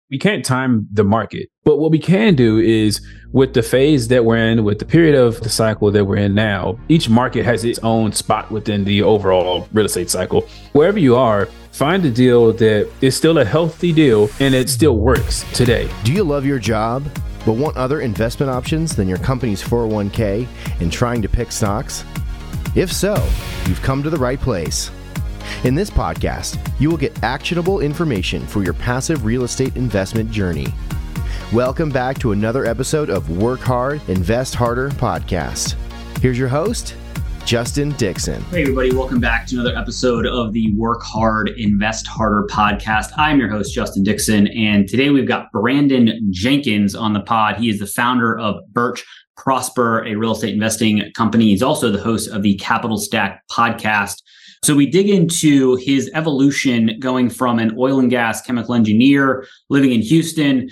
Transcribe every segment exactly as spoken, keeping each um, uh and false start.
We can't time the market. But what we can do is with the phase that we're in, with the period of the cycle that we're in now, each market has its own spot within the overall real estate cycle. Wherever you are, find a deal that is still a healthy deal and it still works today. Do you love your job, but want other investment options than your company's four oh one k and trying to pick stocks? If so, you've come to the right place. In this podcast, you will get actionable information for your passive real estate investment journey. Welcome back to another episode of Work Hard, Invest Harder podcast. Here's your host, Justin Dixon. Hey everybody, welcome back to another episode of the Work Hard, Invest Harder podcast. I'm your host, Justin Dixon, and today we've got Brandon Jenkins on the pod. He is the founder of Birch Prosper, a real estate investing company. He's also the host of the Capital Stack podcast. So we dig into his evolution going from an oil and gas chemical engineer living in Houston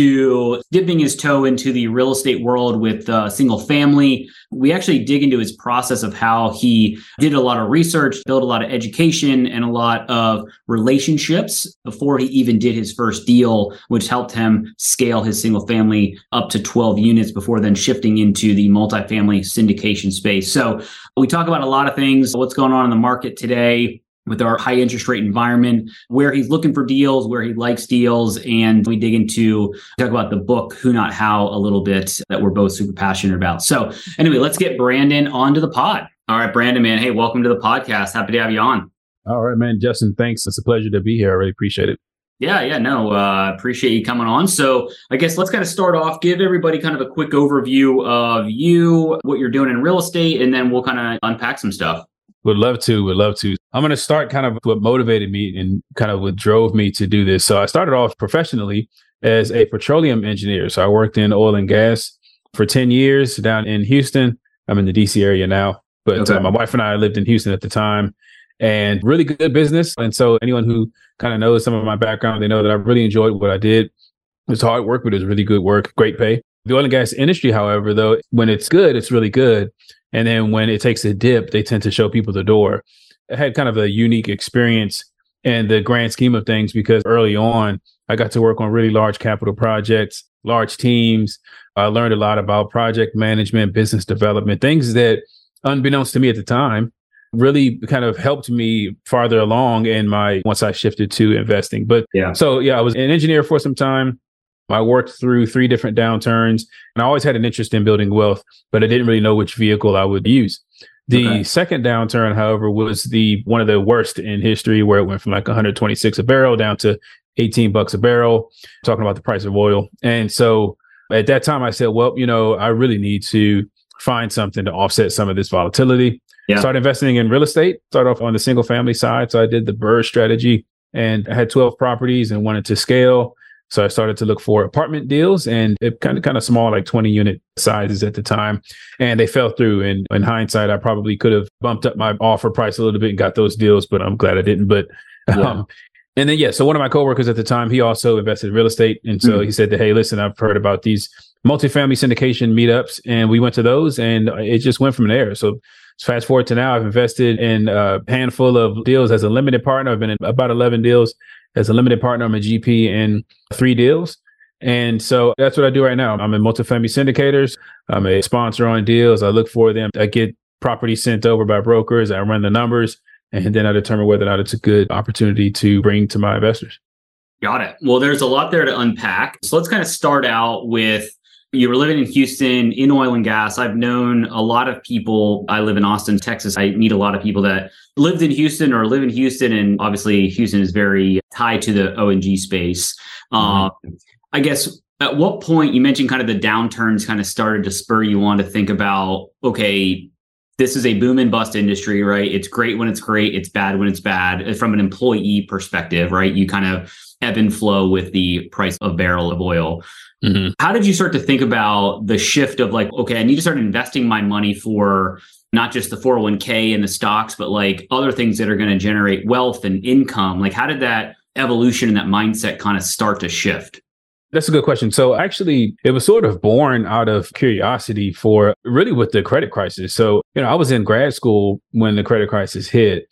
to dipping his toe into the real estate world with uh, single family. We actually dig into his process of how he did a lot of research, built a lot of education and a lot of relationships before he even did his first deal, which helped him scale his single family up to twelve units before then shifting into the multifamily syndication space. So we talk about a lot of things, what's going on in the market today with our high interest rate environment, where he's looking for deals, where he likes deals. And we dig into, talk about the book, Who Not How, a little bit that we're both super passionate about. So anyway, let's get Brandon onto the pod. All right, Brandon, man. Hey, welcome to the podcast. Happy to have you on. All right, man. Justin, thanks. It's a pleasure to be here. I really appreciate it. Yeah, yeah, no, uh, appreciate you coming on. So I guess let's kind of start off, give everybody kind of a quick overview of you, what you're doing in real estate, and then we'll kind of unpack some stuff. Would love to, would love to. I'm going to start kind of what motivated me and kind of what drove me to do this. So I started off professionally as a petroleum engineer. So I worked in oil and gas for ten years down in Houston. I'm in the D C area now, but okay. uh, my wife and I lived in Houston at the time, and really good business. And so anyone who kind of knows some of my background, they know that I really enjoyed what I did. It was hard work, but it was really good work, great pay. The oil and gas industry, however, though, when it's good, it's really good. And then when it takes a dip, they tend to show people the door. I had kind of a unique experience in the grand scheme of things because early on, I got to work on really large capital projects, large teams. I learned a lot about project management, business development, things that, unbeknownst to me at the time, really kind of helped me farther along in my, once I shifted to investing. But yeah, so yeah, I was an engineer for some time. I worked through three different downturns, and I always had an interest in building wealth, but I didn't really know which vehicle I would use. The okay. second downturn, however, was the one of the worst in history, where it went from like one hundred twenty-six a barrel down to eighteen bucks a barrel, talking about the price of oil. And so at that time I said, well, you know, I really need to find something to offset some of this volatility. Yeah. Started investing in real estate, started off on the single family side. So I did the BRRRR strategy, and I had twelve properties and wanted to scale. So I started to look for apartment deals, and it kind of kind of small, like twenty unit sizes at the time. And they fell through. And in hindsight, I probably could have bumped up my offer price a little bit and got those deals, but I'm glad I didn't. But yeah. um, and then, yeah, so one of my coworkers at the time, he also invested in real estate. And so mm-hmm. he said that, hey, listen, I've heard about these multifamily syndication meetups, and we went to those, and it just went from there. So fast forward to now, I've invested in a handful of deals as a limited partner. I've been in about eleven deals as a limited partner. I'm a G P in three deals. And so that's what I do right now. I'm in multifamily syndicators. I'm a sponsor on deals. I look for them. I get properties sent over by brokers. I run the numbers, and then I determine whether or not it's a good opportunity to bring to my investors. Got it. Well, there's a lot there to unpack. So let's kind of start out with, you were living in Houston in oil and gas. I've known a lot of people. I live in Austin, Texas. I meet a lot of people that lived in Houston or live in Houston. And obviously Houston is very tied to the O and G space. Mm-hmm. Uh, I guess at what point, you mentioned kind of the downturns kind of started to spur you on to think about, okay, this is a boom and bust industry, right? It's great when it's great. It's bad when it's bad. From an employee perspective, right? You kind of ebb and flow with the price of a barrel of oil. Mm-hmm. How did you start to think about the shift of like, okay, I need to start investing my money for not just the four oh one k and the stocks, but like other things that are going to generate wealth and income? Like, how did that evolution and that mindset kind of start to shift? That's a good question. So actually, it was sort of born out of curiosity for really with the credit crisis. So, you know, I was in grad school when the credit crisis hit.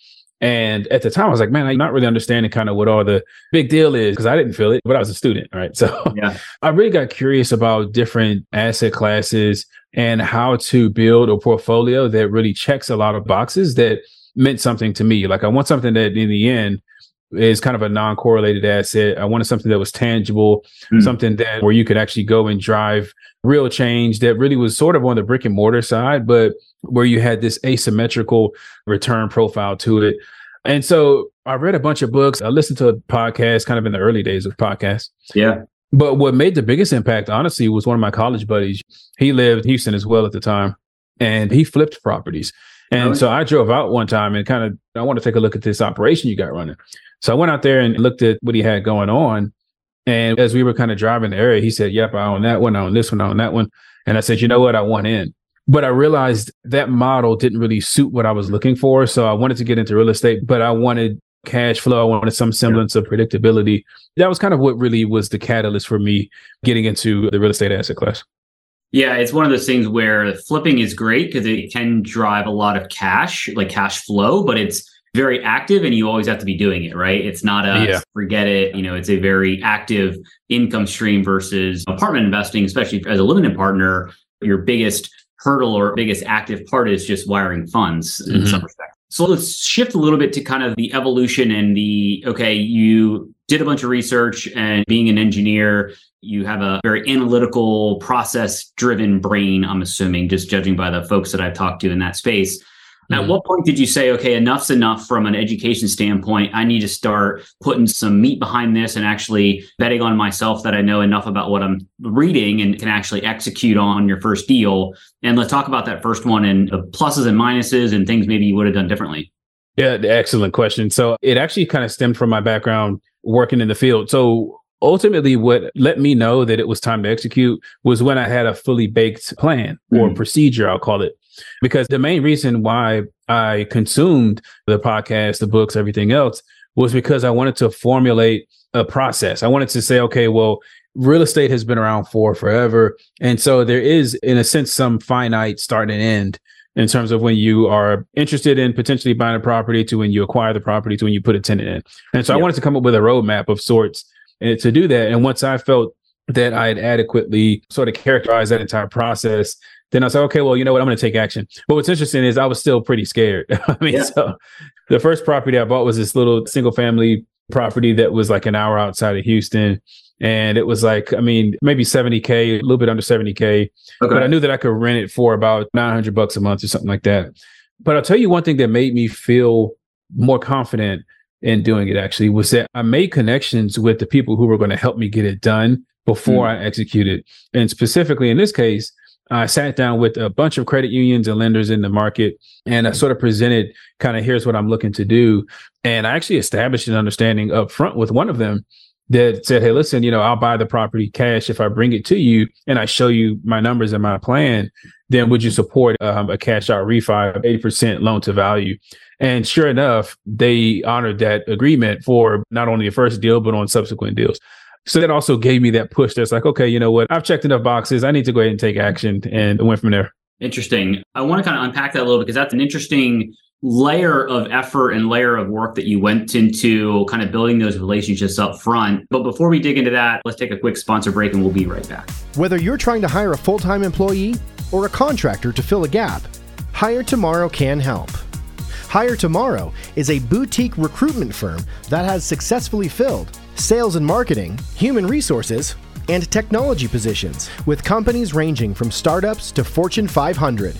And at the time, I was like, man, I'm not really understanding kind of what all the big deal is because I didn't feel it, but I was a student, right? So yeah. I really got curious about different asset classes and how to build a portfolio that really checks a lot of boxes that meant something to me. Like I want something that in the end is kind of a non-correlated asset. I wanted something that was tangible, mm. something that where you could actually go and drive real change that really was sort of on the brick and mortar side, but where you had this asymmetrical return profile to it. And so I read a bunch of books. I listened to a podcast kind of in the early days of podcasts. Yeah. But what made the biggest impact, honestly, was one of my college buddies. He lived in Houston as well at the time, and he flipped properties. And oh, so I drove out one time and kind of, I want to take a look at this operation you got running. So I went out there and looked at what he had going on. And as we were kind of driving the area, he said, yep, I own that one, I own this one, I own that one. And I said, you know what, I want in. But I realized that model didn't really suit what I was looking for. So I wanted to get into real estate, but I wanted cash flow. I wanted some semblance yeah. of predictability. That was kind of what really was the catalyst for me getting into the real estate asset class. Yeah, it's one of those things where flipping is great because it can drive a lot of cash, like cash flow, but it's very active and you always have to be doing it, right? It's not a yeah. forget it. You know, it's a very active income stream versus apartment investing, especially as a limited partner. Your biggest hurdle or biggest active part is just wiring funds in mm-hmm. some respect. So let's shift a little bit to kind of the evolution and the, okay, you did a bunch of research and being an engineer, you have a very analytical, process-driven brain, I'm assuming, just judging by the folks that I've talked to in that space. Mm-hmm. At what point did you say, okay, enough's enough from an education standpoint. I need to start putting some meat behind this and actually betting on myself that I know enough about what I'm reading and can actually execute on your first deal. And let's talk about that first one and the pluses and minuses and things maybe you would have done differently. Yeah, excellent question. So it actually kind of stemmed from my background working in the field. So ultimately, what let me know that it was time to execute was when I had a fully baked plan or mm. procedure, I'll call it. Because the main reason why I consumed the podcast, the books, everything else was because I wanted to formulate a process. I wanted to say, okay, well, real estate has been around for forever. And so there is, in a sense, some finite start and end in terms of when you are interested in potentially buying a property to when you acquire the property to when you put a tenant in. And so yep. I wanted to come up with a roadmap of sorts and to do that. And once I felt that I had adequately sort of characterized that entire process, then I was like, okay, well, you know what? I'm going to take action. But what's interesting is I was still pretty scared. I mean, yeah. so the first property I bought was this little single family property that was like an hour outside of Houston. And it was like, I mean, maybe seventy K, a little bit under seventy K. Okay. But I knew that I could rent it for about nine hundred bucks a month or something like that. But I'll tell you one thing that made me feel more confident in doing it actually was that I made connections with the people who were going to help me get it done before mm. I executed. And specifically in this case, I sat down with a bunch of credit unions and lenders in the market, and I sort of presented kind of here's what I'm looking to do. And I actually established an understanding up front with one of them that said, hey, listen, you know, I'll buy the property cash if I bring it to you and I show you my numbers and my plan. Then would you support um, a cash out refi of eighty percent loan to value? And sure enough, they honored that agreement for not only the first deal, but on subsequent deals. So that also gave me that push that's like, okay, you know what? I've checked enough boxes. I need to go ahead and take action, and went from there. Interesting. I want to kind of unpack that a little bit because that's an interesting layer of effort and layer of work that you went into kind of building those relationships up front. But before we dig into that, let's take a quick sponsor break and we'll be right back. Whether you're trying to hire a full-time employee or a contractor to fill a gap, Hire Tomorrow can help. Hire Tomorrow is a boutique recruitment firm that has successfully filled sales and marketing, human resources, and technology positions with companies ranging from startups to Fortune five hundred.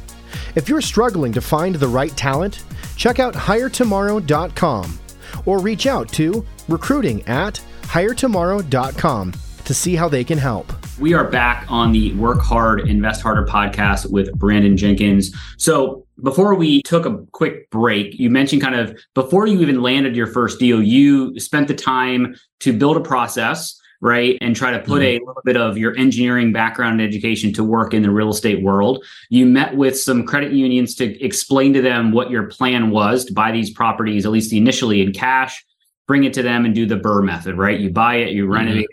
If you're struggling to find the right talent, check out hire tomorrow dot com or reach out to recruiting at hire tomorrow dot com to see how they can help. We are back on the Work Hard, Invest Harder podcast with Brandon Jenkins. So before we took a quick break, you mentioned kind of before you even landed your first deal, you spent the time to build a process, right? And try to put mm-hmm. a little bit of your engineering background and education to work in the real estate world. You met with some credit unions to explain to them what your plan was to buy these properties, at least initially in cash, bring it to them and do the BRRRR method, right? You buy it, you renovate mm-hmm. it,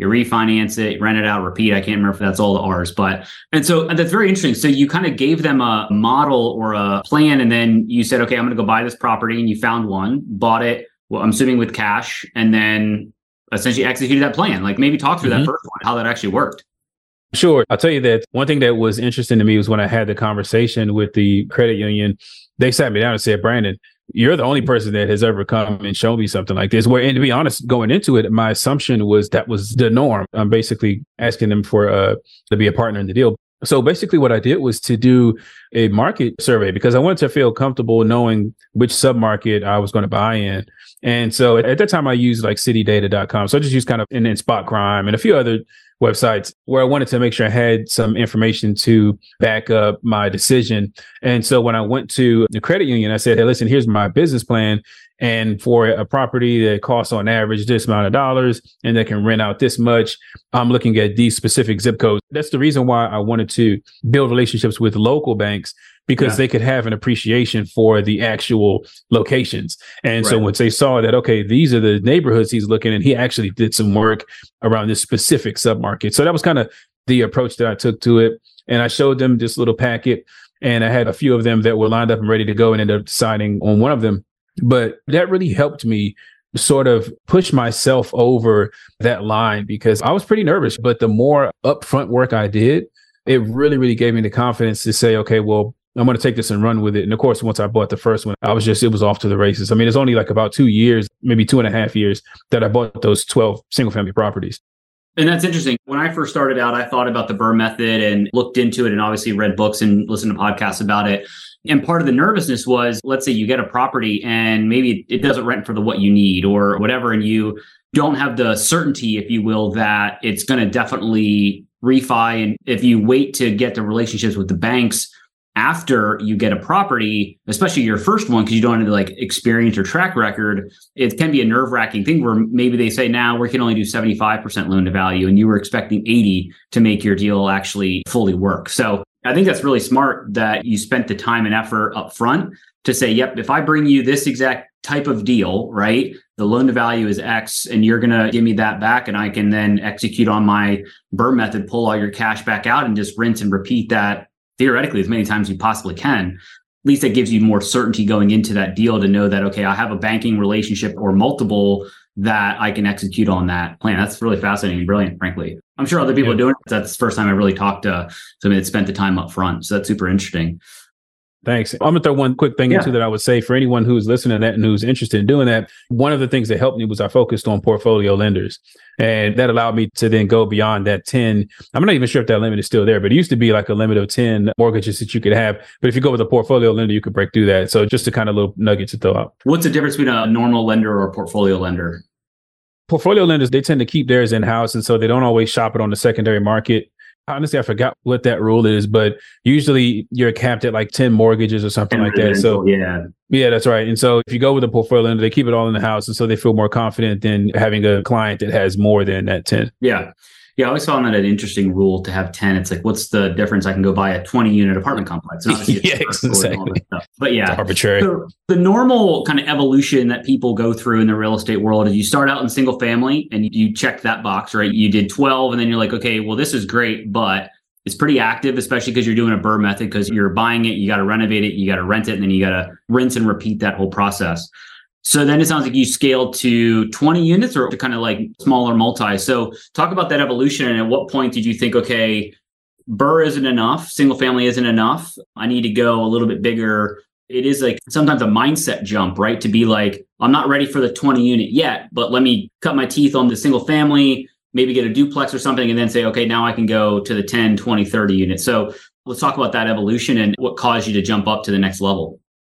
you refinance it, rent it out, repeat. I can't remember if that's all the R's, but, and so that's very interesting. So you kind of gave them a model or a plan, and then you said, okay, I'm going to go buy this property, and you found one, bought it, well, I'm assuming with cash, and then essentially executed that plan. Like maybe talk through mm-hmm. that first one, how that actually worked. Sure. I'll tell you that one thing that was interesting to me was when I had the conversation with the credit union, they sat me down and said, Brandon, you're the only person that has ever come and shown me something like this. Where, and to be honest, going into it, my assumption was that was the norm. I'm basically asking them for uh, to be a partner in the deal. So basically what I did was to do a market survey because I wanted to feel comfortable knowing which submarket I was going to buy in. And so at that time, I used like city data dot com. So I just used kind of and then Spot Crime and a few other websites where I wanted to make sure I had some information to back up my decision. And so when I went to the credit union, I said, hey, listen, here's my business plan. And for a property that costs on average this amount of dollars and that can rent out this much, I'm looking at these specific zip codes. That's the reason why I wanted to build relationships with local banks, because yeah. they could have an appreciation for the actual locations. And right. so once they saw that, okay, these are the neighborhoods he's looking at, he actually did some work around this specific submarket. So that was kind of the approach that I took to it. And I showed them this little packet, and I had a few of them that were lined up and ready to go and ended up deciding on one of them. But that really helped me sort of push myself over that line because I was pretty nervous. But the more upfront work I did, it really, really gave me the confidence to say, okay, well, I'm going to take this and run with it. And of course, once I bought the first one, I was just, it was off to the races. I mean, it's only like about two years, maybe two and a half years that I bought those twelve single family properties. And that's interesting. When I first started out, I thought about the BRRRR method and looked into it and obviously read books and listened to podcasts about it. And part of the nervousness was, let's say you get a property and maybe it doesn't rent for the what you need or whatever, and you don't have the certainty, if you will, that it's going to definitely refi. And if you wait to get the relationships with the banks after you get a property, especially your first one, because you don't have like experience or track record, it can be a nerve-wracking thing where maybe they say, now we can only do seventy-five percent loan to value, and you were expecting eighty to make your deal actually fully work. So I think that's really smart that you spent the time and effort up front to say, yep, if I bring you this exact type of deal, right, the loan to value is X, and you're going to give me that back, and I can then execute on my BRRRR method, pull all your cash back out and just rinse and repeat that theoretically as many times as you possibly can. At least that gives you more certainty going into that deal to know that, okay, I have a banking relationship or multiple that I can execute on that plan. That's really fascinating and brilliant, frankly. I'm sure other people yeah. are doing it. That's the first time I really talked to somebody that spent the time up front. So that's super interesting. Thanks. I'm going to throw one quick thing yeah. into that I would say for anyone who's listening to that and who's interested in doing that. One of the things that helped me was I focused on portfolio lenders. And that allowed me to then go beyond that ten. I'm not even sure if that limit is still there, but it used to be like a limit of ten mortgages that you could have. But if you go with a portfolio lender, you could break through that. So just a kind of little nugget to throw out. What's the difference between a normal lender or a portfolio lender? Portfolio lenders, they tend to keep theirs in-house. And so they don't always shop it on the secondary market. Honestly, I forgot what that rule is, but usually you're capped at like ten mortgages or something like that. So yeah, yeah, that's right. And so if you go with a portfolio lender, they keep it all in the house. And so they feel more confident than having a client that has more than that ten. Yeah. Yeah, I always found that an interesting rule to have ten. It's like, what's the difference? I can go buy a twenty unit apartment complex. yeah, exactly. But yeah, it's arbitrary. So the normal kind of evolution that people go through in the real estate world is you start out in single family and you check that box, right? You did twelve and then you're like, okay, well, this is great, but it's pretty active, especially because you're doing a BRRRR method, because you're buying it, you got to renovate it, you got to rent it, and then you got to rinse and repeat that whole process. So then it sounds like you scaled to twenty units or to kind of like smaller multi. So talk about that evolution. And at what point did you think, okay, BRRRR isn't enough, single family isn't enough, I need to go a little bit bigger? It is like sometimes a mindset jump, right? To be like, I'm not ready for the twenty unit yet, but let me cut my teeth on the single family, maybe get a duplex or something, and then say, okay, now I can go to the ten, twenty, thirty units. So let's talk about that evolution and what caused you to jump up to the next level.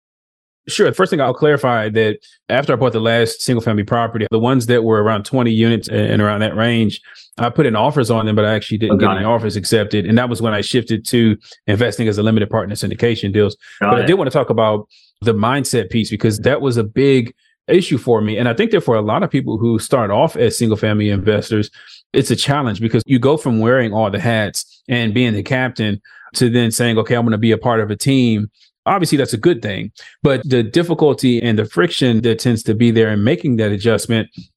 Sure. First thing, I'll clarify that after I bought the last single family property, the ones that were around twenty units and around that range, I put in offers on them, but I actually didn't oh, get any offers accepted. And that was when I shifted to investing as a limited partner syndication deals. Got but it. I did want to talk about the mindset piece, because that was a big issue for me. And I think that for a lot of people who start off as single family investors, it's a challenge, because you go from wearing all the hats and being the captain to then saying, okay, I'm going to be a part of a team. Obviously, that's a good thing, but the difficulty and the friction that tends to be there in making that adjustment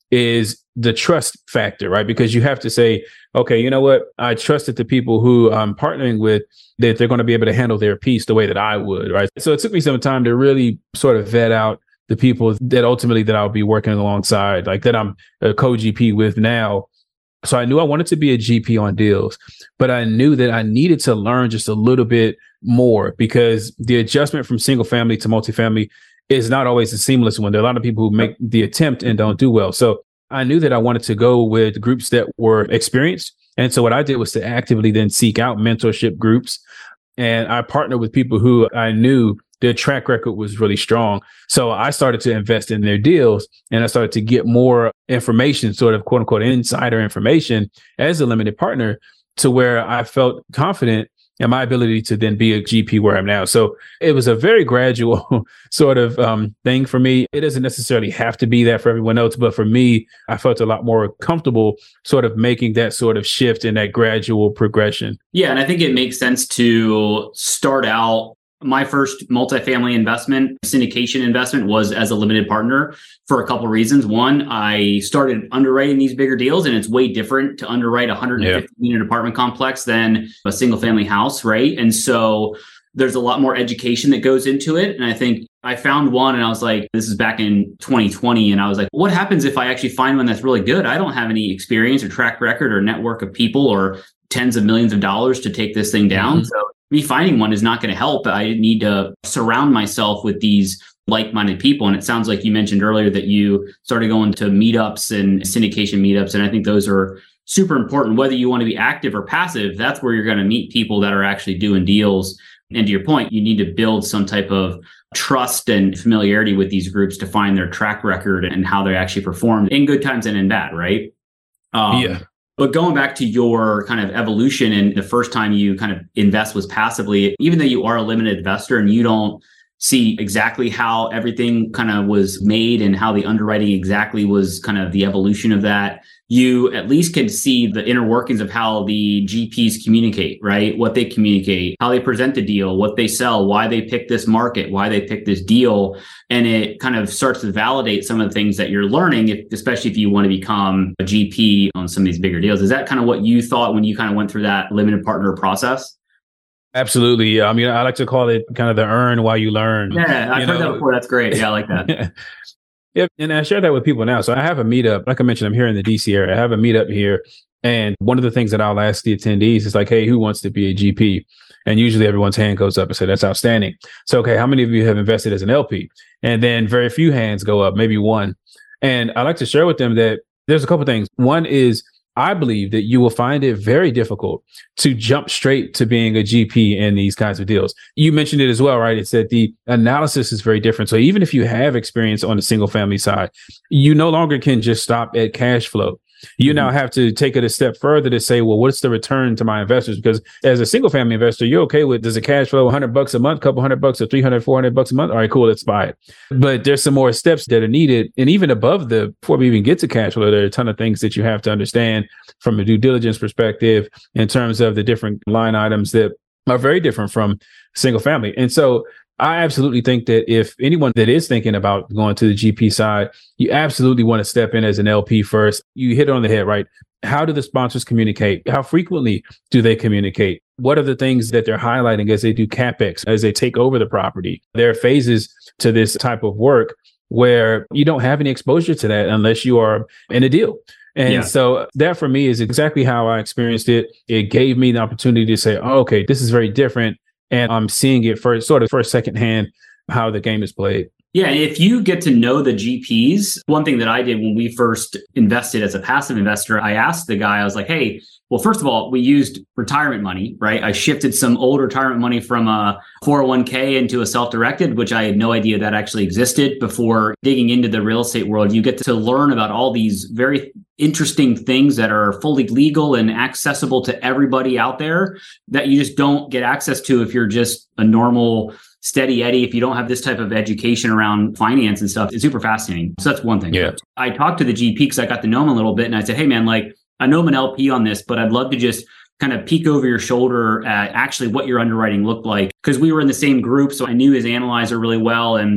is the trust factor, right? Because you have to say, okay, you know what? I trust that the people who I'm partnering with, that they're going to be able to handle their piece the way that I would, right? So it took me some time to really sort of vet out the people that ultimately that I'll be working alongside, like that I'm a co-G P with now. So I knew I wanted to be a G P on deals, but I knew that I needed to learn just a little bit more because the adjustment from single family to multifamily is not always a seamless one. There are a lot of people who make the attempt and don't do well. So I knew that I wanted to go with groups that were experienced. And so what I did was to actively then seek out mentorship groups. And I partnered with people who I knew their track record was really strong. So I started to invest in their deals and I started to get more information, sort of quote unquote insider information as a limited partner to where I felt confident in my ability to then be a G P where I'm now. So it was a very gradual sort of um, thing for me. It doesn't necessarily have to be that for everyone else, but for me, I felt a lot more comfortable sort of making that sort of shift and that gradual progression. Yeah. And I think it makes sense to start out. My first multifamily investment, syndication investment, was as a limited partner for a couple of reasons. One, I started underwriting these bigger deals, and it's way different to underwrite a one hundred fifty yeah. unit apartment complex than a single family house, right? And so there's a lot more education that goes into it. And I think I found one and I was like, this is back in twenty twenty. And I was like, what happens if I actually find one that's really good? I don't have any experience or track record or network of people or tens of millions of dollars to take this thing down. Mm-hmm. So me finding one is not going to help. I need to surround myself with these like-minded people. And it sounds like you mentioned earlier that you started going to meetups and syndication meetups. And I think those are super important. Whether you want to be active or passive, that's where you're going to meet people that are actually doing deals. And to your point, you need to build some type of trust and familiarity with these groups to find their track record and how they actually performed in good times and in bad, right? Um, yeah. But going back to your kind of evolution and the first time you kind of invest was passively, even though you are a limited investor and you don't see exactly how everything kind of was made and how the underwriting exactly was kind of the evolution of that, you at least can see the inner workings of how the G Ps communicate, right? What they communicate, how they present the deal, what they sell, why they pick this market, why they pick this deal. And it kind of starts to validate some of the things that you're learning, if, especially if you want to become a G P on some of these bigger deals. Is that kind of what you thought when you kind of went through that limited partner process? Absolutely. I mean, I like to call it kind of the earn while you learn. Yeah, I've you heard know? that before. That's great. Yeah, I like that. Yeah, and I share that with people now. So I have a meetup. Like I mentioned, I'm here in the D C area. I have a meetup here. And one of the things that I'll ask the attendees is like, hey, who wants to be a G P? And usually everyone's hand goes up and say, that's outstanding. So, okay, how many of you have invested as an L P? And then very few hands go up, maybe one. And I like to share with them that there's a couple of things. One is I believe that you will find it very difficult to jump straight to being a G P in these kinds of deals. You mentioned it as well, right? It's that the analysis is very different. So even if you have experience on the single family side, you no longer can just stop at cash flow. You mm-hmm. now have to take it a step further to say, well, what's the return to my investors? Because as a single family investor, you're okay with, does a cash flow one hundred bucks a month, couple hundred bucks or three hundred, four hundred bucks a month? All right, cool, let's buy it. But there's some more steps that are needed. And even above the, before we even get to cash flow, there are a ton of things that you have to understand from a due diligence perspective in terms of the different line items that are very different from single family. And so I absolutely think that if anyone that is thinking about going to the G P side, you absolutely want to step in as an L P first. You hit it on the head, right? How do the sponsors communicate? How frequently do they communicate? What are the things that they're highlighting as they do CapEx, as they take over the property? There are phases to this type of work where you don't have any exposure to that unless you are in a deal. And yeah. so that for me is exactly how I experienced it. It gave me the opportunity to say, oh, okay, this is very different. And I'm seeing it first, sort of first, secondhand, how the game is played. Yeah. And if you get to know the G Ps, one thing that I did when we first invested as a passive investor, I asked the guy, I was like, hey, well, first of all, we used retirement money, right? I shifted some old retirement money from a four oh one k into a self-directed, which I had no idea that actually existed before digging into the real estate world. You get to learn about all these very interesting things that are fully legal and accessible to everybody out there that you just don't get access to if you're just a normal steady Eddie. If you don't have this type of education around finance and stuff, it's super fascinating. So that's one thing. Yeah. I talked to the G P because I got to know him a little bit and I said, hey man, like, I know I'm an L P on this, but I'd love to just kind of peek over your shoulder at actually what your underwriting looked like. Because we were in the same group, so I knew his analyzer really well. And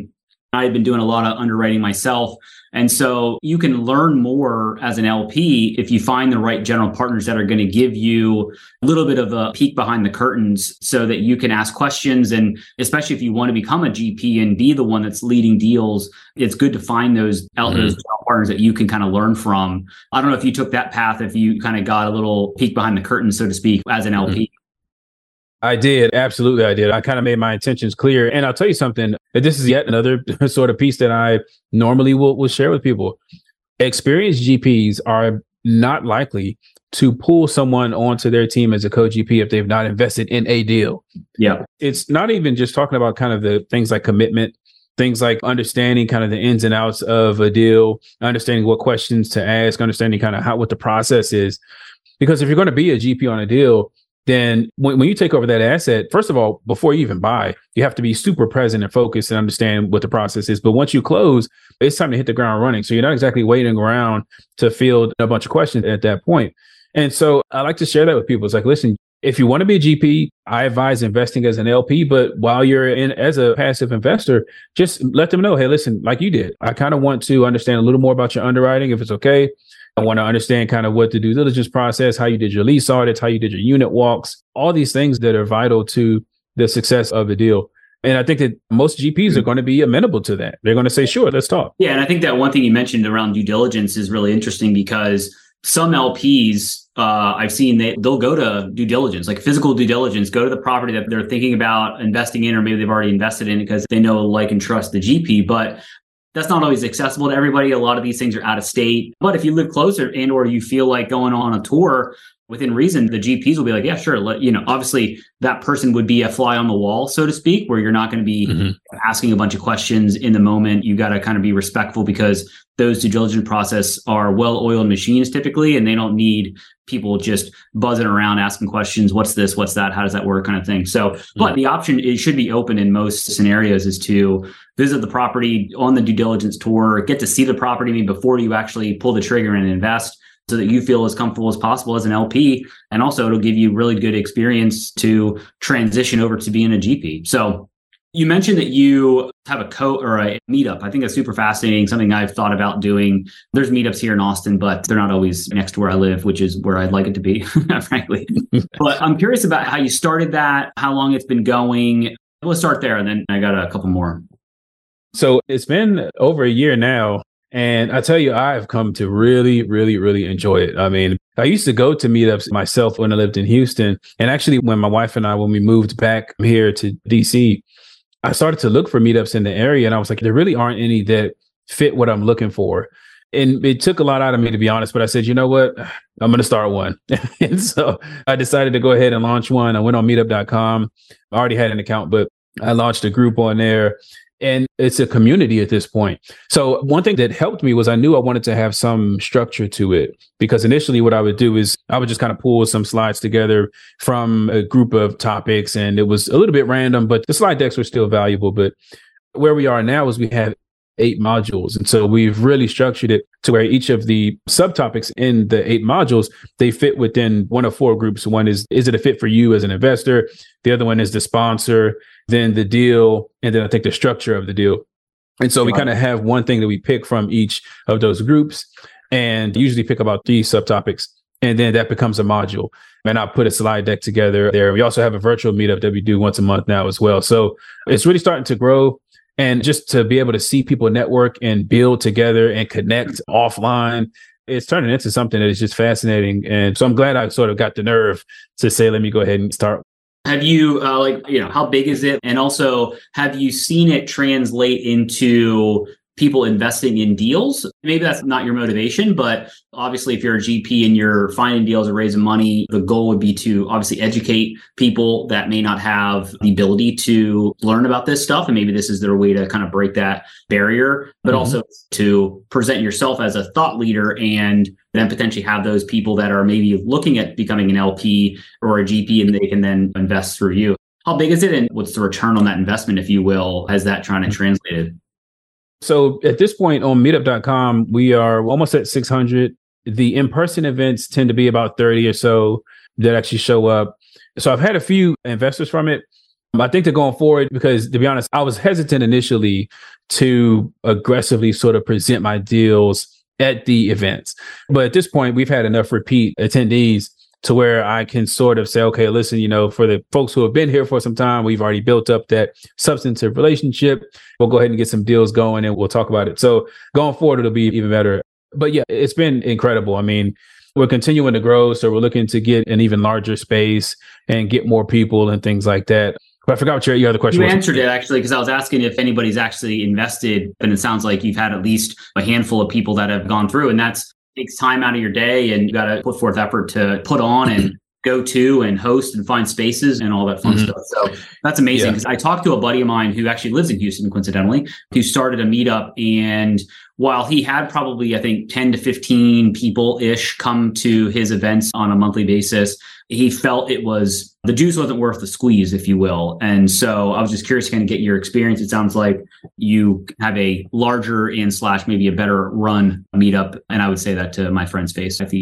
I've been doing a lot of underwriting myself. And so you can learn more as an L P if you find the right general partners that are going to give you a little bit of a peek behind the curtains so that you can ask questions. And especially if you want to become a G P and be the one that's leading deals, it's good to find those, mm-hmm. those general partners that you can kind of learn from. I don't know if you took that path, if you kind of got a little peek behind the curtain, so to speak, as an L P. Mm-hmm. I did. Absolutely. I did. I kind of made my intentions clear. And I'll tell you something, this is yet another sort of piece that I normally will, will share with people. Experienced G Ps are not likely to pull someone onto their team as a co-G P if they've not invested in a deal. Yeah. It's not even just talking about kind of the things like commitment, things like understanding kind of the ins and outs of a deal, understanding what questions to ask, understanding kind of how, what the process is. Because if you're going to be a G P on a deal, then when, when you take over that asset, first of all, before you even buy, you have to be super present and focused and understand what the process is. But once you close, it's time to hit the ground running. So you're not exactly waiting around to field a bunch of questions at that point. And so I like to share that with people. It's like, listen, if you want to be a G P, I advise investing as an L P. But while you're in as a passive investor, just let them know, hey, listen, like you did, I kind of want to understand a little more about your underwriting, if it's okay. I want to understand kind of what the due diligence process, how you did your lease audits, how you did your unit walks, all these things that are vital to the success of the deal. And I think that most G Ps are going to be amenable to that. They're going to say, sure, let's talk. Yeah. And I think that one thing you mentioned around due diligence is really interesting because some L Ps uh, I've seen they, they'll go to due diligence, like physical due diligence, go to the property that they're thinking about investing in, or maybe they've already invested in because they know, like, and trust the G P. But that's not always accessible to everybody. A lot of these things are out of state. But if you live closer and or you feel like going on a tour within reason, the G Ps will be like, yeah, sure. Let, you know, obviously that person would be a fly on the wall, so to speak, where you're not going to be mm-hmm. asking a bunch of questions in the moment. You got to kind of be respectful because those due diligence process are well-oiled machines typically, and they don't need people just buzzing around asking questions. What's this? What's that? How does that work? Kind of thing. So, mm-hmm. but the option, it should be open in most scenarios, is to visit the property on the due diligence tour, get to see the property maybe before you actually pull the trigger and invest, so that you feel as comfortable as possible as an L P. And also it'll give you really good experience to transition over to being a G P. So you mentioned that you have a co or a meetup. I think that's super fascinating. Something I've thought about doing. There's meetups here in Austin, but they're not always next to where I live, which is where I'd like it to be, frankly. But I'm curious about how you started that, how long it's been going. Let's start there. And then I got a couple more. So it's been over a year now. And I tell you, I've come to really, really, really enjoy it. I mean, I used to go to meetups myself when I lived in Houston. And actually, when my wife and I, when we moved back here to D C, I started to look for meetups in the area. And I was like, there really aren't any that fit what I'm looking for. And it took a lot out of me, to be honest. But I said, you know what? I'm going to start one. And so I decided to go ahead and launch one. I went on meetup dot com. I already had an account, but I launched a group on there. And it's a community at this point. So one thing that helped me was I knew I wanted to have some structure to it, because initially what I would do is I would just kind of pull some slides together from a group of topics, and it was a little bit random, but the slide decks were still valuable. But where we are now is we have eight modules. And so we've really structured it to where each of the subtopics in the eight modules, they fit within one of four groups. One is, is it a fit for you as an investor? The other one is the sponsor, then the deal, and then I think the structure of the deal. And so we kind of have one thing that we pick from each of those groups, and usually pick about three subtopics. And then that becomes a module. And I put a slide deck together there. We also have a virtual meetup that we do once a month now as well. So it's really starting to grow. And just to be able to see people network and build together and connect offline, it's turning into something that is just fascinating. And so I'm glad I sort of got the nerve to say, let me go ahead and start. Have you, uh, like, you know, how big is it? And also, have you seen it translate into people investing in deals? Maybe that's not your motivation, but obviously if you're a G P and you're finding deals or raising money, the goal would be to obviously educate people that may not have the ability to learn about this stuff. And maybe this is their way to kind of break that barrier, but mm-hmm. also to present yourself as a thought leader, and then potentially have those people that are maybe looking at becoming an L P or a G P, and they can then invest through you. How big is it? And what's the return on that investment, if you will, as that trying to translate it? So at this point on meetup dot com, we are almost at six hundred. The in-person events tend to be about thirty or so that actually show up. So I've had a few investors from it. I think that going forward, because to be honest, I was hesitant initially to aggressively sort of present my deals at the events. But at this point, we've had enough repeat attendees to where I can sort of say, okay, listen, you know, for the folks who have been here for some time, we've already built up that substantive relationship. We'll go ahead and get some deals going and we'll talk about it. So going forward, it'll be even better. But yeah, it's been incredible. I mean, we're continuing to grow. So we're looking to get an even larger space and get more people and things like that. But I forgot what your, your other question you was. You answered it actually, because I was asking if anybody's actually invested, and it sounds like you've had at least a handful of people that have gone through, and that's takes time out of your day, and you got to put forth effort to put on and go to and host and find spaces and all that fun mm-hmm. stuff. So that's amazing. Because yeah. I talked to a buddy of mine who actually lives in Houston, coincidentally, who started a meetup, and while he had probably, I think, ten to fifteen people-ish come to his events on a monthly basis, he felt it was, the juice wasn't worth the squeeze, if you will. And so I was just curious to kind of get your experience. It sounds like you have a larger and slash maybe a better run meetup. And I would say that to my friend's face if, he,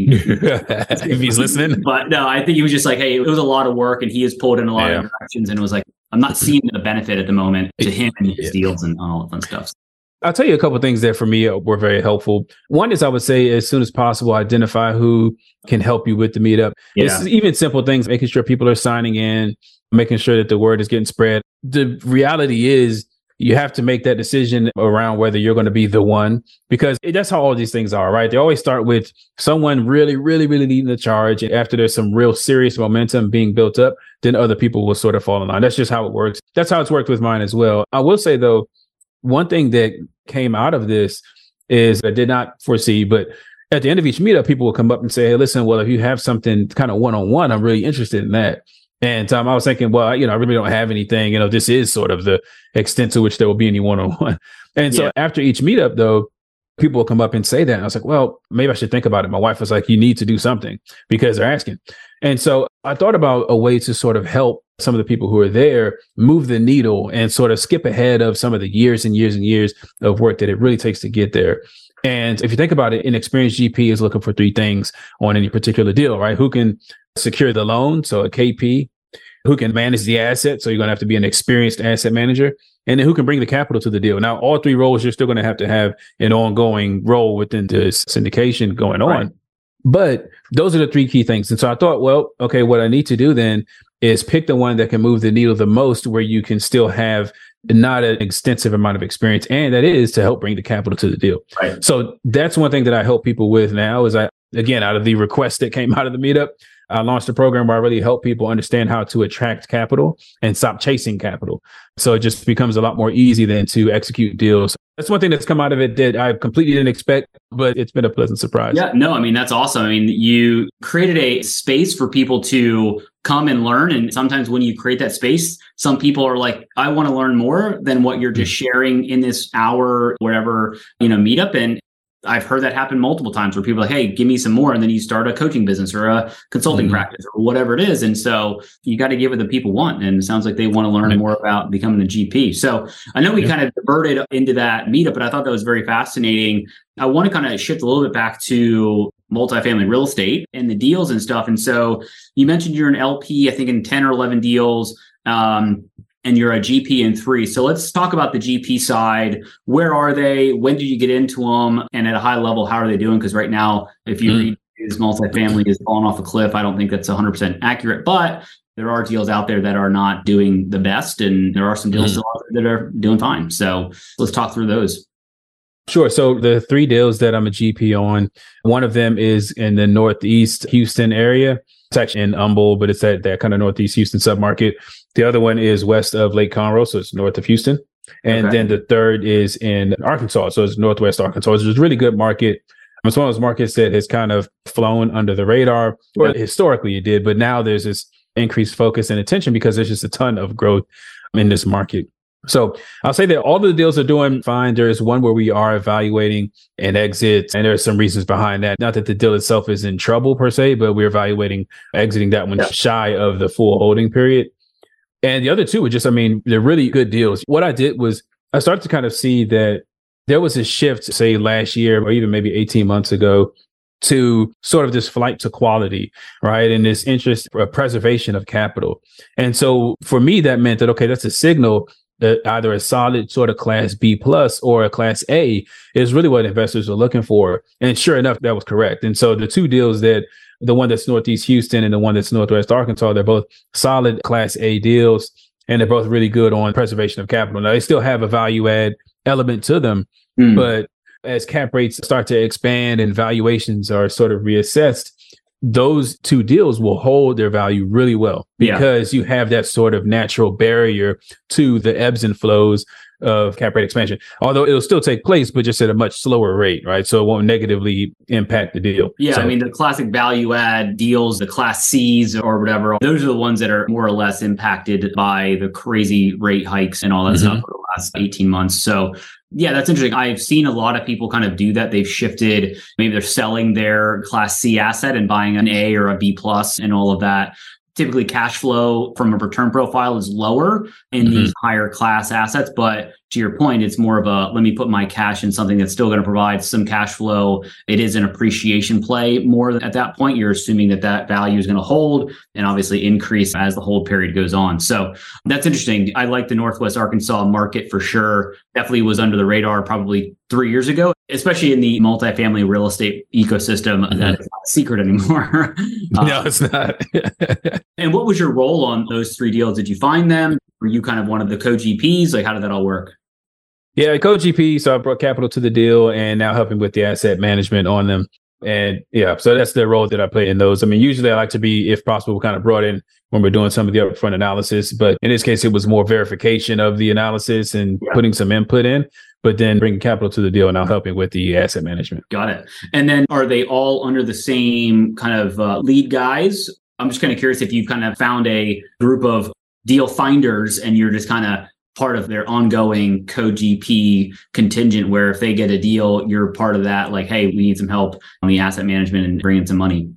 if he's listening. But no, I think he was just like, hey, it was a lot of work and he has pulled in a lot yeah. of directions, and it was like, I'm not seeing the benefit at the moment to him and his yeah. deals and all that fun stuff. I'll tell you a couple of things that for me were very helpful. One is I would say as soon as possible, identify who can help you with the meetup. Yeah. It's even simple things, making sure people are signing in, making sure that the word is getting spread. The reality is you have to make that decision around whether you're going to be the one, because that's how all these things are, right? They always start with someone really, really, really leading the charge. And after there's some real serious momentum being built up, then other people will sort of fall in line. That's just how it works. That's how it's worked with mine as well. I will say, though, one thing that came out of this is I did not foresee, but at the end of each meetup, people will come up and say, hey, listen, well, if you have something kind of one-on-one, I'm really interested in that. And um, I was thinking, well, you know, I really don't have anything. You know, this is sort of the extent to which there will be any one-on-one. And so yeah. after each meetup, though, people will come up and say that. And I was like, well, maybe I should think about it. My wife was like, you need to do something because they're asking. And so I thought about a way to sort of help some of the people who are there move the needle and sort of skip ahead of some of the years and years and years of work that it really takes to get there. And if you think about it, an experienced G P is looking for three things on any particular deal, right? Who can secure the loan, so a K P, who can manage the asset, so you're going to have to be an experienced asset manager, and then who can bring the capital to the deal. Now, all three roles, you're still going to have to have an ongoing role within the syndication going on. Right. But those are the three key things. And so I thought, well, okay, what I need to do then is pick the one that can move the needle the most, where you can still have not an extensive amount of experience, and that is to help bring the capital to the deal. Right. So that's one thing that I help people with now is I, again, out of the requests that came out of the meetup, I launched a program where I really help people understand how to attract capital and stop chasing capital. So it just becomes a lot more easy then to execute deals. That's one thing that's come out of it that I completely didn't expect, but it's been a pleasant surprise. Yeah, no, I mean, that's awesome. I mean, you created a space for people to come and learn. And sometimes when you create that space, some people are like, I want to learn more than what you're just sharing in this hour, whatever, you know, meetup. And I've heard that happen multiple times where people are like, hey, give me some more. And then you start a coaching business or a consulting mm-hmm. practice or whatever it is. And so you got to give what the people want. And it sounds like they want to learn more about becoming a G P. So I know we yeah. kind of diverted into that meetup, but I thought that was very fascinating. I want to kind of shift a little bit back to multifamily real estate and the deals and stuff. And so you mentioned you're an L P, I think in ten or eleven deals. Um, and you're a G P in three. So let's talk about the G P side. Where are they? When did you get into them? And at a high level, how are they doing? Because right now, if you mm. read is multifamily is falling off a cliff, I don't think that's one hundred percent accurate, but there are deals out there that are not doing the best. And there are some deals mm. still out there that are doing fine. So let's talk through those. Sure. So the three deals that I'm a G P on, one of them is in the Northeast Houston area. It's actually in Humble, but it's at that kind of Northeast Houston submarket. The other one is west of Lake Conroe, so it's north of Houston. And okay. then the third is in Arkansas, so it's Northwest Arkansas. It's a really good market. It's one of those markets that has kind of flown under the radar, or yeah. historically it did, but now there's this increased focus and attention because there's just a ton of growth in this market. So I'll say that all of the deals are doing fine. There is one where we are evaluating an exit, and there are some reasons behind that. Not that the deal itself is in trouble per se, but we're evaluating exiting that one yeah. shy of the full holding period. And the other two are just, I mean, they're really good deals. What I did was I started to kind of see that there was a shift, say last year or even maybe eighteen months ago, to sort of this flight to quality, right? And this interest of preservation of capital. And so for me, that meant that, okay, that's a signal that either a solid sort of class B plus or a class A is really what investors are looking for. And sure enough, that was correct. And so the two deals that the one that's Northeast Houston and the one that's Northwest Arkansas, they're both solid class A deals, and they're both really good on preservation of capital. Now, they still have a value add element to them, mm. but as cap rates start to expand and valuations are sort of reassessed, those two deals will hold their value really well because yeah. you have that sort of natural barrier to the ebbs and flows of cap rate expansion, although it'll still take place, but just at a much slower rate, right? So it won't negatively impact the deal. Yeah, so, I mean, the classic value add deals, the class C's or whatever, those are the ones that are more or less impacted by the crazy rate hikes and all that mm-hmm. stuff for the last eighteen months. So yeah, that's interesting. I've seen a lot of people kind of do that. They've shifted, maybe they're selling their class C asset and buying an A or a B plus and all of that. Typically cash flow from a return profile is lower in mm-hmm. these higher class assets. But to your point, it's more of a, let me put my cash in something that's still going to provide some cash flow. It is an appreciation play more at that point. You're assuming that that value is going to hold and obviously increase as the hold period goes on. So that's interesting. I like the Northwest Arkansas market for sure. Definitely was under the radar probably three years ago, especially in the multifamily real estate ecosystem. Mm-hmm. That's not a secret anymore. No, it's not. And what was your role on those three deals? Did you find them? Were you kind of one of the co-G Ps? Like, how did that all work? Yeah, co-G P. So I brought capital to the deal and now helping with the asset management on them. And yeah, so that's the role that I play in those. I mean, usually I like to be, if possible, kind of brought in when we're doing some of the upfront analysis. But in this case, it was more verification of the analysis and yeah. putting some input in, but then bringing capital to the deal and now helping with the asset management. Got it. And then are they all under the same kind of uh, lead guys? I'm just kind of curious if you've kind of found a group of deal finders and you're just kind of part of their ongoing co-G P contingent where if they get a deal, you're part of that, like, hey, we need some help on the asset management and bringing some money.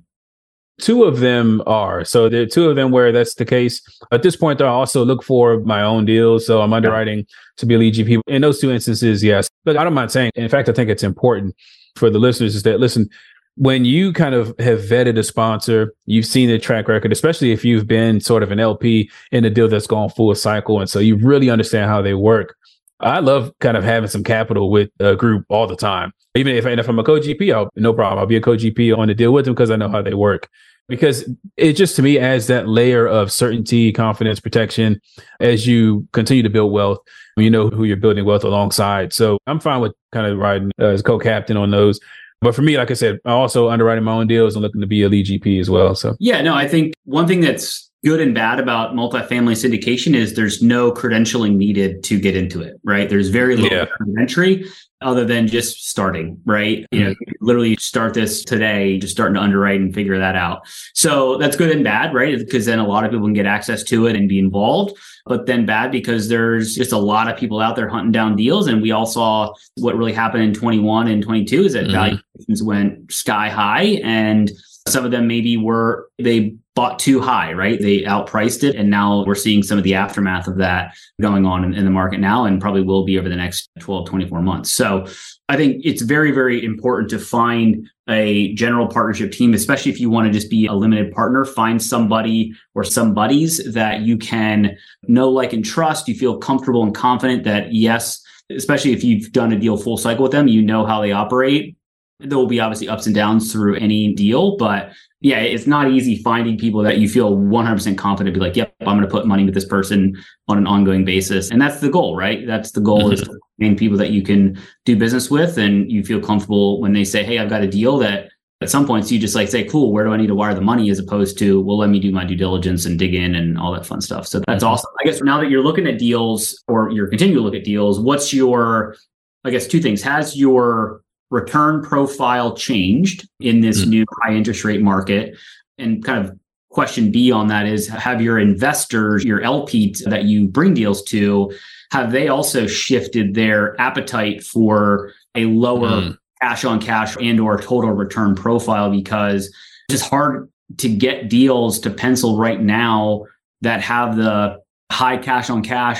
Two of them are. So there are two of them where that's the case. At this point, I also look for my own deals. So I'm underwriting yeah. to be a lead G P. In those two instances, yes. But I don't mind saying, in fact, I think it's important for the listeners is that, listen, when you kind of have vetted a sponsor, you've seen the track record, especially if you've been sort of an L P in a deal that's gone full cycle. And so you really understand how they work. I love kind of having some capital with a group all the time. Even if, if I'm a co-G P, I'll, no problem. I'll be a co-G P on the deal with them because I know how they work. Because it just, to me, adds that layer of certainty, confidence, protection as you continue to build wealth. You know who you're building wealth alongside. So I'm fine with kind of riding uh, as co-captain on those. But for me, like I said, I'm also underwriting my own deals and looking to be a lead G P as well. So yeah, no, I think one thing that's good and bad about multifamily syndication is there's no credentialing needed to get into it, right? There's very little yeah. entry other than just starting, right? You know, you literally start this today, just starting to underwrite and figure that out. So that's good and bad, right? Because then a lot of people can get access to it and be involved. But then bad because there's just a lot of people out there hunting down deals. And we all saw what really happened in twenty-one and twenty-two is that mm-hmm. valuations went sky high. And some of them maybe were, they bought too high, right? They outpriced it. And now we're seeing some of the aftermath of that going on in, in the market now and probably will be over the next twelve, twenty-four months. So I think it's very, very important to find a general partnership team, especially if you want to just be a limited partner. Find somebody or some buddies that you can know, like, and trust. You feel comfortable and confident that, yes, especially if you've done a deal full cycle with them, you know how they operate. There will be obviously ups and downs through any deal, but yeah, it's not easy finding people that you feel one hundred percent confident to be like, yep, I'm going to put money with this person on an ongoing basis. And that's the goal, right? That's the goal mm-hmm. is to find people that you can do business with and you feel comfortable when they say, hey, I've got a deal, that at some points you just like say, cool, where do I need to wire the money, as opposed to, well, let me do my due diligence and dig in and all that fun stuff. So that's mm-hmm. awesome. I guess now that you're looking at deals or you're continuing to look at deals, what's your, I guess two things. Has your return profile changed in this mm-hmm. new high interest rate market? And kind of question B on that is, have your investors, your L P that you bring deals to, have they also shifted their appetite for a lower mm. cash on cash and or total return profile? Because it's just hard to get deals to pencil right now that have the high cash on cash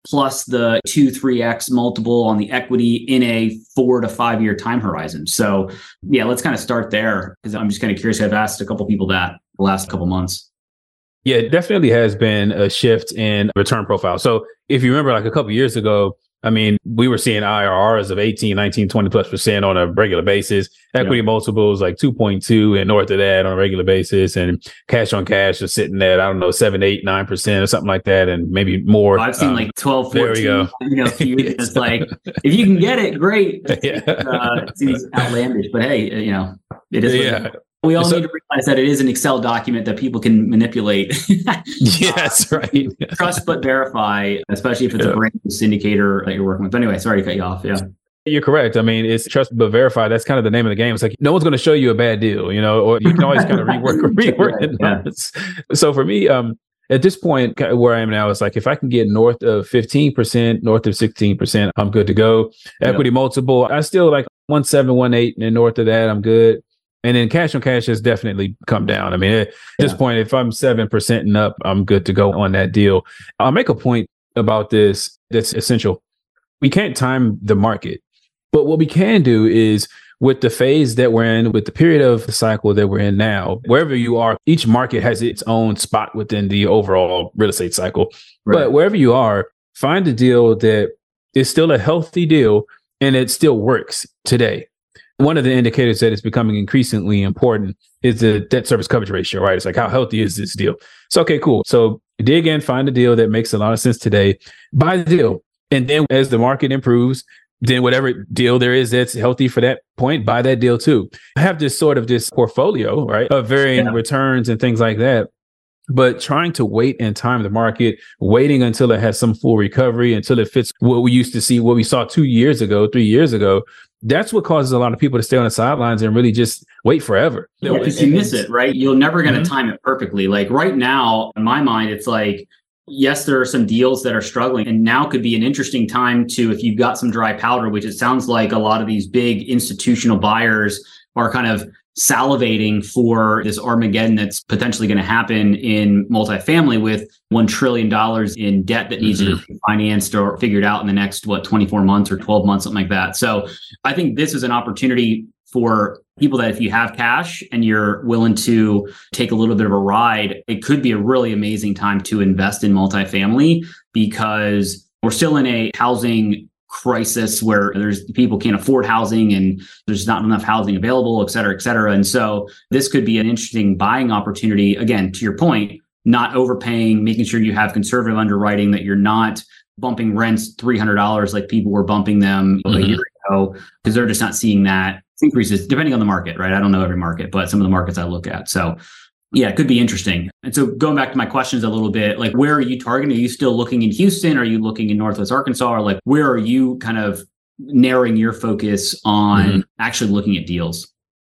plus the two, three X multiple on the equity in a four to five year time horizon. So yeah, let's kind of start there because I'm just kind of curious. I've asked a couple people that the last couple months. Yeah, it definitely has been a shift in return profile. So if you remember like a couple of years ago, I mean, we were seeing I R Rs of eighteen, nineteen, twenty plus percent on a regular basis. Equity yeah. multiples like two point two and north of that on a regular basis. And cash on cash is sitting at, I don't know, seven, eight, nine percent or something like that. And maybe more. Oh, I've seen um, like twelve, fourteen. There we go. You know, it's like, if you can get it, great. Yeah. Uh, it seems outlandish, but hey, you know, it is. Yeah. What we all so, need to realize that it is an Excel document that people can manipulate. Yeah, that's right. Trust but verify, especially if it's yeah. a brand new syndicator that you're working with. But anyway, sorry to cut you off. Yeah. You're correct. I mean, it's trust but verify. That's kind of the name of the game. It's like no one's going to show you a bad deal, you know, or you can always kind of rework rework it. Yeah. So for me, um, at this point where I am now, it's like if I can get north of fifteen percent, north of sixteen percent, I'm good to go. Equity yep. multiple, I still like one seven, one eight, and then north of that, I'm good. And then cash on cash has definitely come down. I mean, at yeah. this point, if I'm seven percent and up, I'm good to go on that deal. I'll make a point about this that's essential. We can't time the market, but what we can do is with the phase that we're in, with the period of the cycle that we're in now, wherever you are, each market has its own spot within the overall real estate cycle. Right. But wherever you are, find a deal that is still a healthy deal and it still works today. One of the indicators that is becoming increasingly important is the debt service coverage ratio, right? It's like, how healthy is this deal? So, okay, cool. So dig in, find a deal that makes a lot of sense today, buy the deal. And then as the market improves, then whatever deal there is that's healthy for that point, buy that deal too. I have this sort of this portfolio, right, of varying yeah. returns and things like that. But trying to wait and time the market, waiting until it has some full recovery, until it fits what we used to see, what we saw two years ago, three years ago, that's what causes a lot of people to stay on the sidelines and really just wait forever. Yeah, because you miss it, right? You're never going to mm-hmm. time it perfectly. Like right now, in my mind, it's like, yes, there are some deals that are struggling, and now could be an interesting time to, if you've got some dry powder, which it sounds like a lot of these big institutional buyers are kind of salivating for this Armageddon that's potentially going to happen in multifamily with one trillion dollars in debt that needs mm-hmm. to be financed or figured out in the next, what, twenty-four months or twelve months, something like that. So I think this is an opportunity for people that if you have cash and you're willing to take a little bit of a ride, it could be a really amazing time to invest in multifamily because we're still in a housing crisis where there's people can't afford housing and there's not enough housing available, et cetera, et cetera. And so this could be an interesting buying opportunity. Again, to your point, not overpaying, making sure you have conservative underwriting, that you're not bumping rents three hundred dollars like people were bumping them mm-hmm. a year ago, because they're just not seeing that increases depending on the market, right? I don't know every market, but some of the markets I look at. So yeah, it could be interesting. And so going back to my questions a little bit, like where are you targeting? Are you still looking in Houston? Are you looking in Northwest Arkansas? Or like where are you kind of narrowing your focus on mm-hmm. actually looking at deals?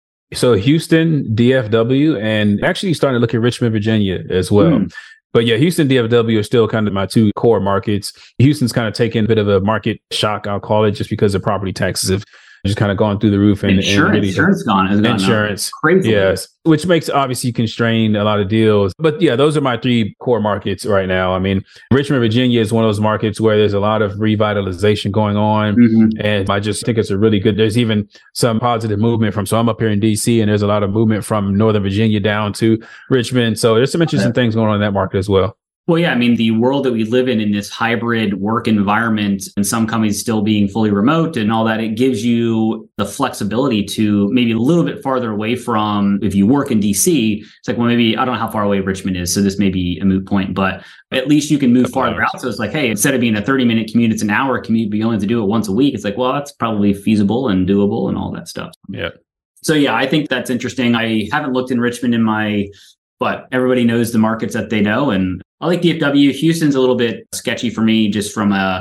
So Houston, D F W, and actually starting to look at Richmond, Virginia as well. Mm. But yeah, Houston, D F W are still kind of my two core markets. Houston's kind of taken a bit of a market shock, I'll call it, just because the property taxes have just kind of gone through the roof. And insurance, and really, insurance gone. Has gone insurance. Crazy. Yes. Which makes obviously constrain a lot of deals. But yeah, those are my three core markets right now. I mean, Richmond, Virginia is one of those markets where there's a lot of revitalization going on. Mm-hmm. And I just think it's a really good, there's even some positive movement from, so I'm up here in D C and there's a lot of movement from Northern Virginia down to Richmond. So there's some interesting okay. things going on in that market as well. Well, yeah, I mean, the world that we live in, in this hybrid work environment, and some companies still being fully remote and all that, it gives you the flexibility to maybe a little bit farther away from, if you work in D C, it's like, well, maybe, I don't know how far away Richmond is, so this may be a moot point, but at least you can move farther out. So it's like, hey, instead of being a thirty minute commute, it's an hour commute, but you only have to do it once a week. It's like, well, that's probably feasible and doable and all that stuff. Yeah. So yeah, I think that's interesting. I haven't looked in Richmond in my, but everybody knows the markets that they know. And I like D F W. Houston's a little bit sketchy for me, just from a,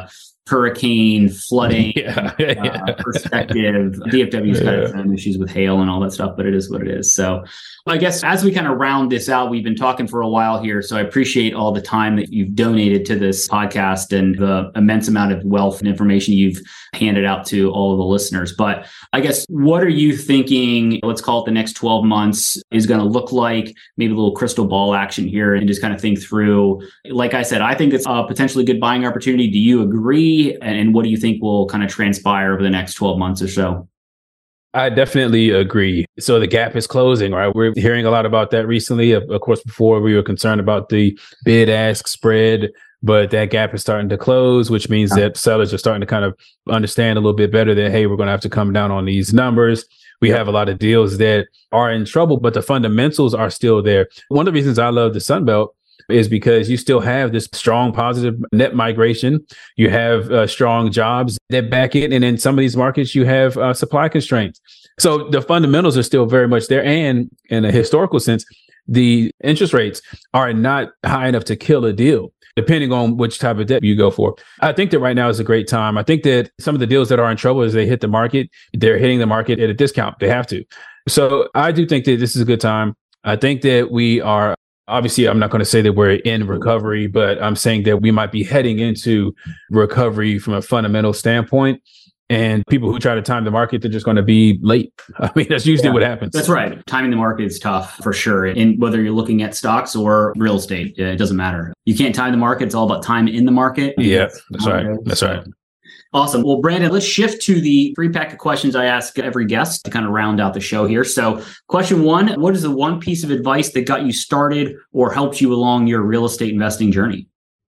hurricane, flooding yeah. yeah. uh, perspective. D F W's got its own issues with hail and all that stuff, but it is what it is. So I guess as we kind of round this out, we've been talking for a while here. So I appreciate all the time that you've donated to this podcast and the immense amount of wealth and information you've handed out to all of the listeners. But I guess, what are you thinking, let's call it the next twelve months is going to look like? Maybe a little crystal ball action here and just kind of think through. Like I said, I think it's a potentially good buying opportunity. Do you agree? And what do you think will kind of transpire over the next twelve months or so? I definitely agree. So the gap is closing, right? We're hearing a lot about that recently. Of, of course, before we were concerned about the bid-ask spread, but that gap is starting to close, which means yeah. that sellers are starting to kind of understand a little bit better that, hey, we're going to have to come down on these numbers. We have a lot of deals that are in trouble, but the fundamentals are still there. One of the reasons I love the Sun Belt is because you still have this strong positive net migration. You have uh, strong jobs that back it. And in some of these markets, you have uh, supply constraints. So the fundamentals are still very much there. And in a historical sense, the interest rates are not high enough to kill a deal, depending on which type of debt you go for. I think that right now is a great time. I think that some of the deals that are in trouble as they hit the market, they're hitting the market at a discount. They have to. So I do think that this is a good time. I think that we are Obviously, I'm not going to say that we're in recovery, but I'm saying that we might be heading into recovery from a fundamental standpoint. And people who try to time the market, they're just going to be late. I mean, that's usually yeah, what happens. That's right. Timing the market is tough for sure. And whether you're looking at stocks or real estate, it doesn't matter. You can't time the market. It's all about time in the market. Yeah, that's right. That's right. Awesome. Well, Brandon, let's shift to the three pack of questions I ask every guest to kind of round out the show here. So question one, what is the one piece of advice that got you started or helped you along your real estate investing journey?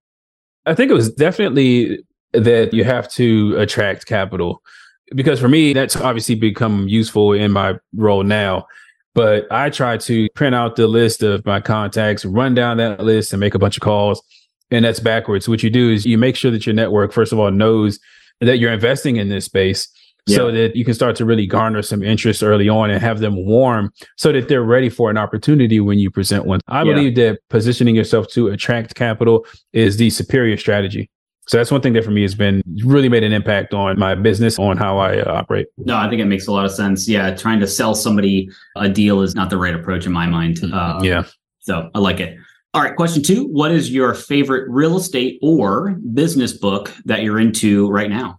I think it was definitely that you have to attract capital, because for me, that's obviously become useful in my role now. But I try to print out the list of my contacts, run down that list and make a bunch of calls. And that's backwards. What you do is you make sure that your network, first of all, knows that you're investing in this space yeah. so that you can start to really garner some interest early on and have them warm so that they're ready for an opportunity when you present one. I yeah. believe that positioning yourself to attract capital is the superior strategy. So that's one thing that for me has been really made an impact on my business, on how I uh, operate. No, I think it makes a lot of sense. Yeah. Trying to sell somebody a deal is not the right approach in my mind. Uh, yeah. So I like it. All right. Question two, what is your favorite real estate or business book that you're into right now?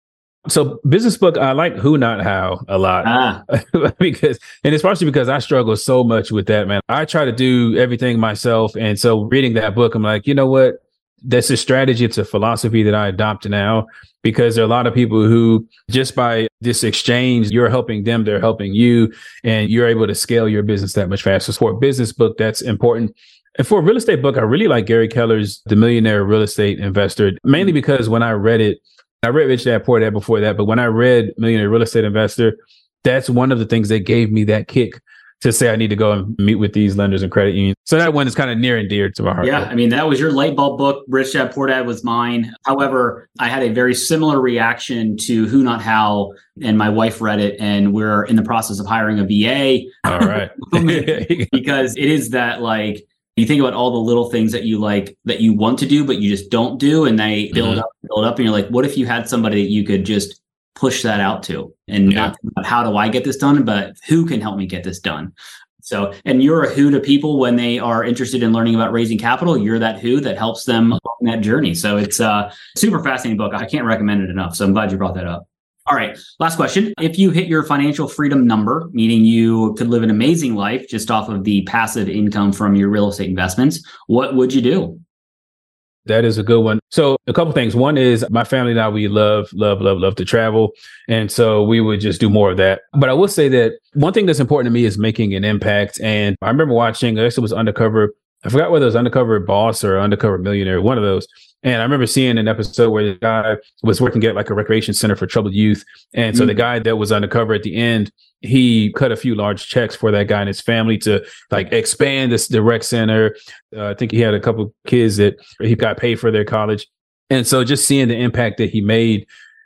So business book, I like Who Not How a lot ah. because, and it's partially because I struggle so much with that, man. I try to do everything myself. And so reading that book, I'm like, you know what? That's a strategy. It's a philosophy that I adopt now, because there are a lot of people who just by this exchange, you're helping them, they're helping you, and you're able to scale your business that much faster. So for a business book, that's important. And for a real estate book, I really like Gary Keller's The Millionaire Real Estate Investor, mainly because when I read it, I read Rich Dad Poor Dad before that, but when I read Millionaire Real Estate Investor, that's one of the things that gave me that kick to say I need to go and meet with these lenders and credit unions. So that one is kind of near and dear to my heart. Yeah, I mean, that was your light bulb book. Rich Dad Poor Dad was mine. However, I had a very similar reaction to Who Not How, and my wife read it, and we're in the process of hiring a V A. All right. Because it is that, like, you think about all the little things that you like, that you want to do, but you just don't do, and they build mm-hmm. up, build up, and you're like, what if you had somebody that you could just push that out to, and yeah. not about how do I get this done, but who can help me get this done? So, and you're a who to people when they are interested in learning about raising capital. You're that who that helps them on that journey. So it's a super fascinating book. I can't recommend it enough. So I'm glad you brought that up. All right. Last question. If you hit your financial freedom number, meaning you could live an amazing life just off of the passive income from your real estate investments, what would you do? That is a good one. So a couple things. One is my family and I, we love, love, love, love to travel. And so we would just do more of that. But I will say that one thing that's important to me is making an impact. And I remember watching, I guess it was Undercover. I forgot whether it was Undercover Boss or Undercover Millionaire, one of those. And I remember seeing an episode where the guy was working at like a recreation center for troubled youth. And so mm-hmm. the guy that was undercover at the end, he cut a few large checks for that guy and his family to like expand this the rec center. Uh, I think he had a couple kids that he got paid for their college. And so just seeing the impact that he made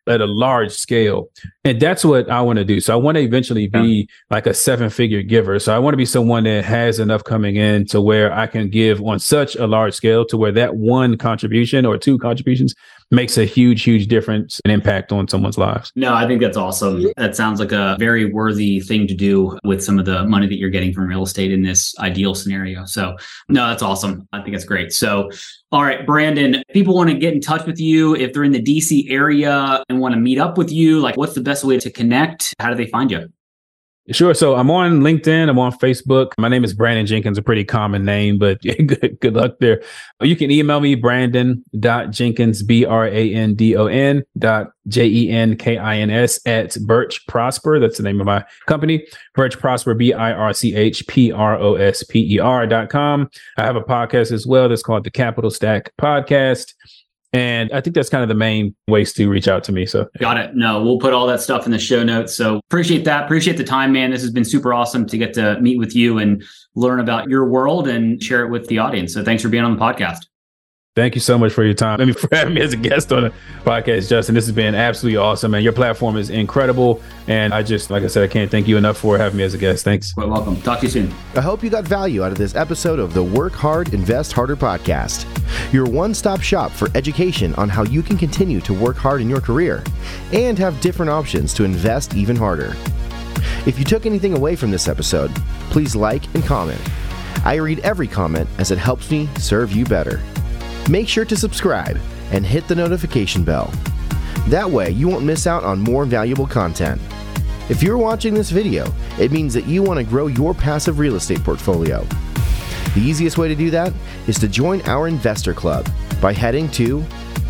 at a large scale. And that's what I want to do. So I want to eventually be yeah. like a seven figure giver. So I want to be someone that has enough coming in to where I can give on such a large scale to where that one contribution or two contributions makes a huge, huge difference and impact on someone's lives. No, I think that's awesome. That sounds like a very worthy thing to do with some of the money that you're getting from real estate in this ideal scenario. So no, that's awesome. I think that's great. So, all right, Brandon, if people want to get in touch with you, if they're in the D C area and want to meet up with you, like what's the best way to connect? How do they find you? Sure. So I'm on LinkedIn. I'm on Facebook. My name is Brandon Jenkins, a pretty common name, but good, good luck there. You can email me, Brandon.Jenkins, B R A N D O N dot J E N K I N S at Birch Prosper. That's the name of my company. Birch Prosper, B I R C H P R O S P E R dot com. I have a podcast as well that's called the Capital Stack Podcast. And I think that's kind of the main ways to reach out to me. So got it. No, we'll put all that stuff in the show notes. So appreciate that. Appreciate the time, man. This has been super awesome to get to meet with you and learn about your world and share it with the audience. So thanks for being on the podcast. Thank you so much for your time. I mean, for having me as a guest on the podcast, Justin. This has been absolutely awesome, and your platform is incredible. And I just, like I said, I can't thank you enough for having me as a guest. Thanks. Quite welcome. Talk to you soon. I hope you got value out of this episode of the Work Hard, Invest Harder podcast. Your one-stop shop for education on how you can continue to work hard in your career and have different options to invest even harder. If you took anything away from this episode, please like and comment. I read every comment as it helps me serve you better. Make sure to subscribe and hit the notification bell. That way you won't miss out on more valuable content. If you're watching this video, it means that you want to grow your passive real estate portfolio. The easiest way to do that is to join our investor club by heading to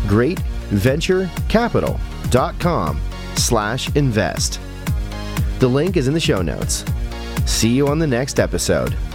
greatventurecapital.com slash invest. The link is in the show notes. See you on the next episode.